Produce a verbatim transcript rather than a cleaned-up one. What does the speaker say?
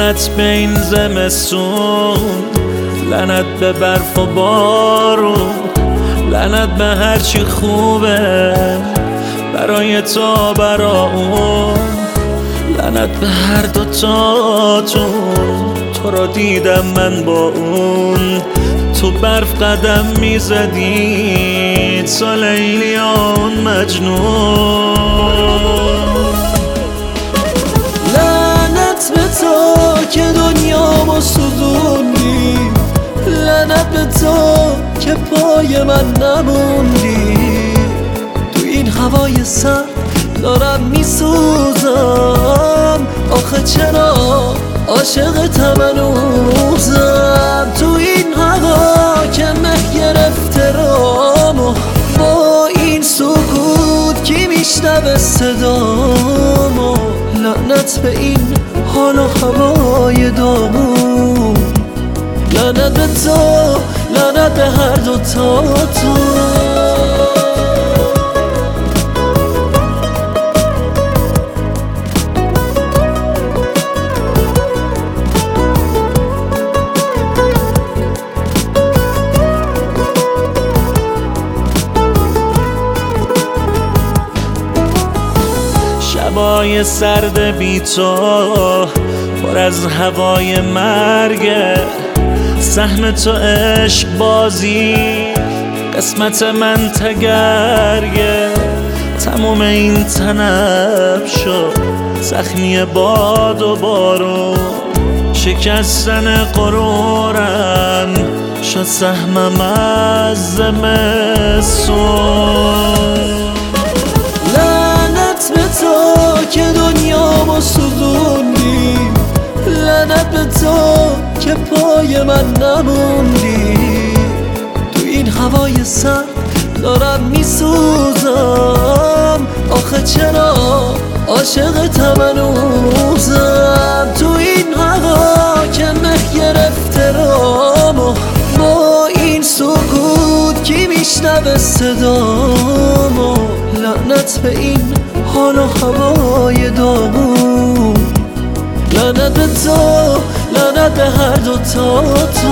لعنت به این زمستون، لعنت به برف و بارون، لعنت به هرچی خوبه برای تو برا اون، لعنت به هر دوتاتون. تو را دیدم من با اون، تو برف قدم میزدی، تو لیلی اون مجنون. لعنت به تو که دنیامو سوزوندی، لعنت به تو که پای من نموندی. تو این هوای سرد دارم میسوزم، آخه چرا عاشقتم هنوزم. تو این هوا که مه گرفته رامو، با این سکوت کی میشنوه صدامو. لعنت به این حال و هوای دامون، لعنت به تو، لعنت به هر دوتا تو. شبای سرد بی تو پر از هوای مرگه، سهم تو عشق بازی قسمت من تگرگه. تموم این تنب شد زخمی باد و بارون، شکستن غرورم شد سهمم از زمستون. لعنت به تو که دنیامو سوزوندی، لعنت به تو که پای من نموندی. تو این هوای سرد دارم میسوزم، آخه چرا عاشقتم هنوزم. تو این هوا که مه گرفته رامو، با این سکوت کی میشنوه صدامو. لعنت به این حال و هوای دامون، لعنت به تو، لعنت به هر دوتا تو.